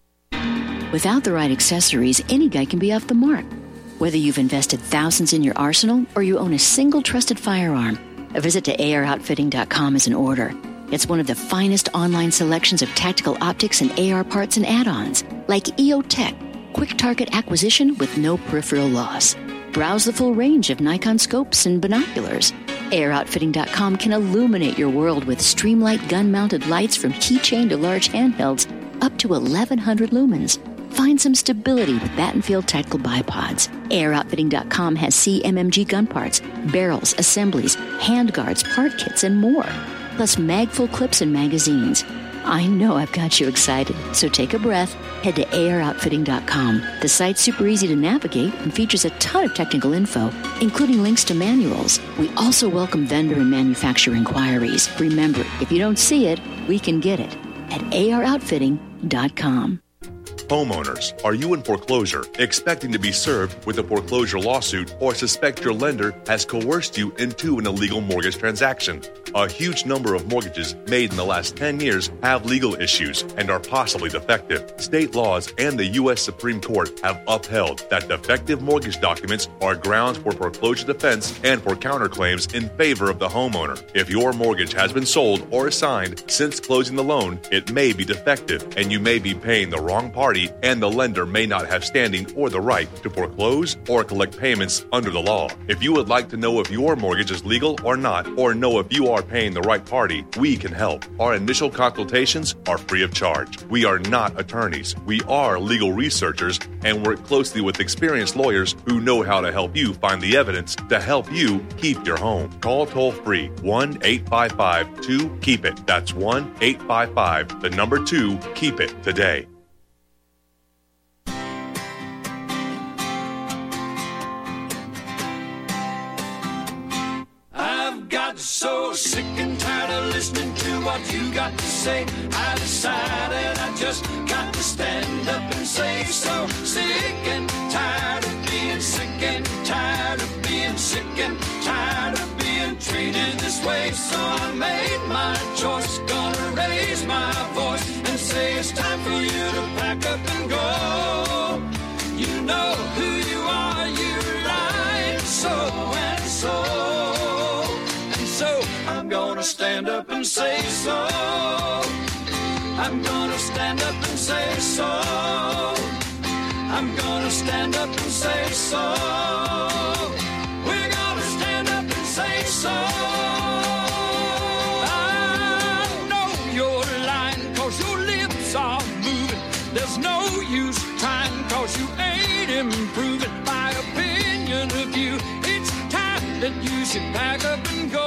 Without the right accessories, any guy can be off the mark. Whether you've invested thousands in your arsenal or you own a single trusted firearm, a visit to AROutfitting.com is in order. It's one of the finest online selections of tactical optics and AR parts and add-ons, like EOTech, quick target acquisition with no peripheral loss. Browse the full range of Nikon scopes and binoculars. AROutfitting.com can illuminate your world with Streamlight gun-mounted lights from keychain to large handhelds, up to 1,100 lumens. Find some stability with Battenfield Tactical Bipods. AROutfitting.com has CMMG gun parts, barrels, assemblies, handguards, part kits, and more. Plus magful clips and magazines. I know I've got you excited, so take a breath. Head to AROutfitting.com. The site's super easy to navigate and features a ton of technical info, including links to manuals. We also welcome vendor and manufacturer inquiries. Remember, if you don't see it, we can get it at AROutfitting.com. Homeowners, are you in foreclosure, expecting to be served with a foreclosure lawsuit, or suspect your lender has coerced you into an illegal mortgage transaction? A huge number of mortgages made in the last 10 years have legal issues and are possibly defective. State laws and the U.S. Supreme Court have upheld that defective mortgage documents are grounds for foreclosure defense and for counterclaims in favor of the homeowner. If your mortgage has been sold or assigned since closing the loan, it may be defective, and you may be paying the wrong party, and the lender may not have standing or the right to foreclose or collect payments under the law. If you would like to know if your mortgage is legal or not, or know if you are paying the right party, we can help. Our initial consultations are free of charge. We are not attorneys. We are legal researchers and work closely with experienced lawyers who know how to help you find the evidence to help you keep your home. Call toll-free 1-855-2-KEEP-IT. That's 1-855-2-KEEP-IT today. So sick and tired of listening to what you got to say. I decided I just got to stand up and say so. Sick and tired of being sick and tired of being sick and tired of being treated this way. So I made my choice, gonna raise my gonna stand up and say so. I'm gonna stand up and say so. I'm gonna stand up and say so. We're gonna stand up and say so. I know you're lying 'cause your lips are moving. There's no use trying 'cause you ain't improving. My opinion of you, it's time that you should pack up and go.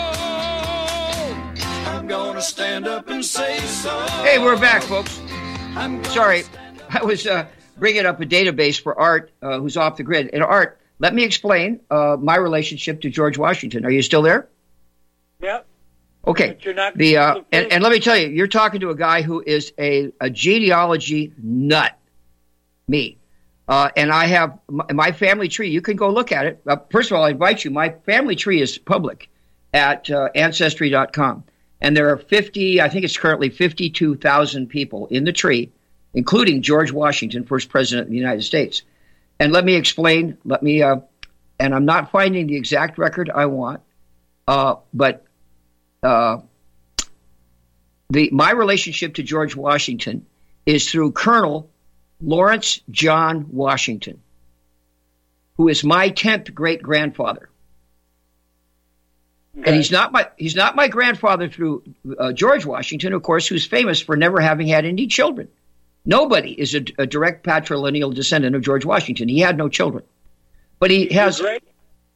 I'm gonna stand up and say so. Hey, we're back, folks. Sorry, I was bringing up a database for Art, who's off the grid. And Art, let me explain my relationship to George Washington. Are you still there? Yep. Okay. But you're not and let me tell you, you're talking to a guy who is a genealogy nut. Me. And I have my family tree. You can go look at it. First of all, I invite you. My family tree is public at Ancestry.com. And there are I think it's currently 52,000 people in the tree, including George Washington, first president of the United States. And let me explain. And I'm not finding the exact record I want, but my relationship to George Washington is through Colonel Lawrence John Washington, who is my 10th great-grandfather. Okay. And he's not my grandfather through George Washington, of course, who's famous for never having had any children. Nobody is a direct patrilineal descendant of George Washington. He had no children, but he has great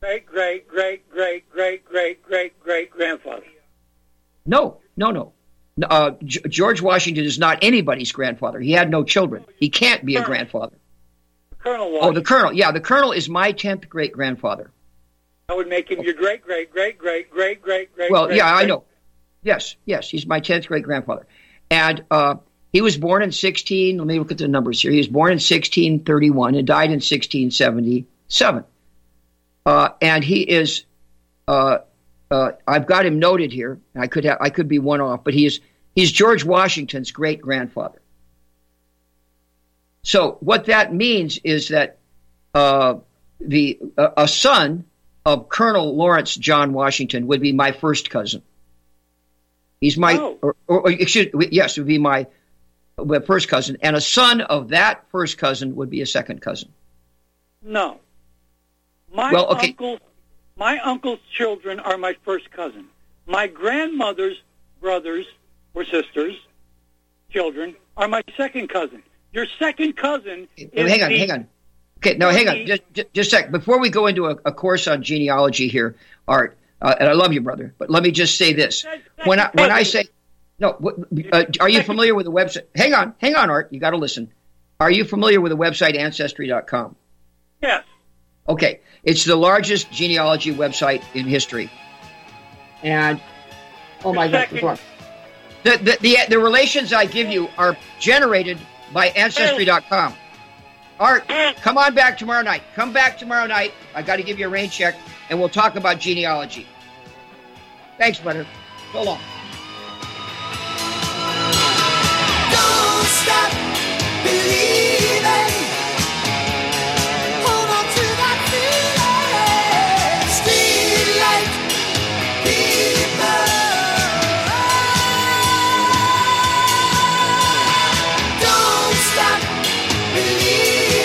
grandfather. No. George Washington is not anybody's grandfather. He had no children. He can't be a grandfather. Colonel Washington. Oh, the Colonel. Yeah, the Colonel is my 10th great-grandfather. I would make him your great. Well, yeah, I know. Yes, he's my 10th great-grandfather. And he was born in let me look at the numbers here. He was born in 1631 and died in 1677. And he is, I've got him noted here. I could be one off, but he's George Washington's great-grandfather. So what that means is that a son of Colonel Lawrence John Washington would be my first cousin. He's my, yes, would be my first cousin, and a son of that first cousin would be a second cousin. No, my uncle's children are my first cousin. My grandmother's brothers or sisters' children are my second cousin. Your second cousin is hang on. Okay, no, hang on. Just a sec. Before we go into a course on genealogy here, Art, and I love you, brother, but let me just say this. When I say, no, are you familiar with the website? Hang on, Art, you got to listen. Are you familiar with the website Ancestry.com? Yes. Okay, it's the largest genealogy website in history. And, oh my God, the relations I give you are generated by Ancestry.com. Art, come on back tomorrow night. Come back tomorrow night. I got to give you a rain check, and we'll talk about genealogy. Thanks, brother. So long. Don't stop believing. Hold on to that feeling. Street light people. Don't stop believing.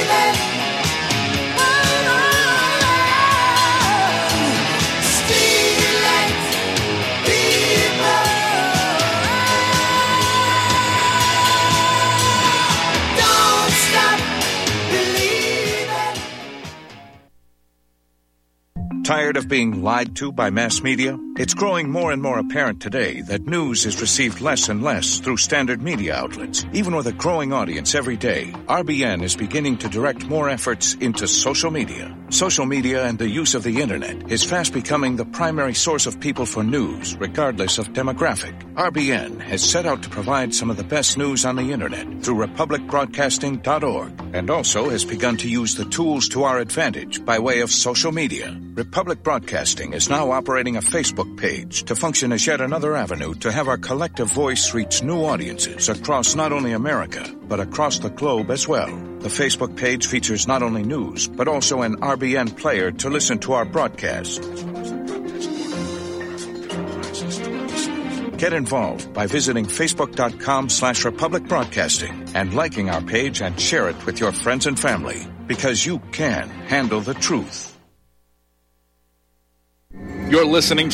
Tired of being lied to by mass media? It's growing more and more apparent today that news is received less and less through standard media outlets. Even with a growing audience every day, RBN is beginning to direct more efforts into social media. Social media and the use of the internet is fast becoming the primary source of people for news, regardless of demographic. RBN has set out to provide some of the best news on the internet through republicbroadcasting.org, and also has begun to use the tools to our advantage by way of social media. Republic Broadcasting is now operating a Facebook page to function as yet another avenue to have our collective voice reach new audiences across not only America, but across the globe as well. The Facebook page features not only news, but also an RBN player to listen to our broadcasts. Get involved by visiting facebook.com/Republic Broadcasting and liking our page and share it with your friends and family, because you can handle the truth. You're listening to